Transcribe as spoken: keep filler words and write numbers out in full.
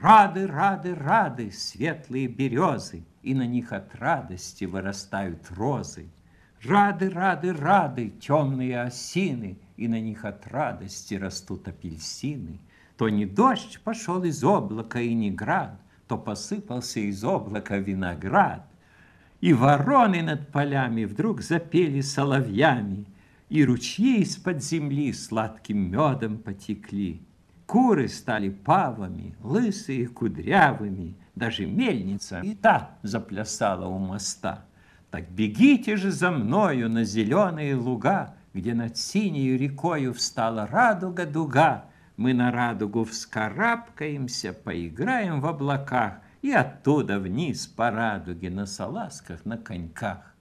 Рады, рады, рады светлые березы, и на них от радости вырастают розы. Рады, рады, рады темные осины, и на них от радости растут апельсины. То не дождь пошел из облака и не град, то посыпался из облака виноград. И вороны над полями вдруг запели соловьями, и ручьи из-под земли сладким медом потекли. Куры стали павами, лысые кудрявыми, даже мельница и та заплясала у моста. Так бегите же за мною на зеленые луга, где над синею рекою встала радуга-дуга. Мы на радугу вскарабкаемся, поиграем в облаках и оттуда вниз по радуге на салазках, на коньках.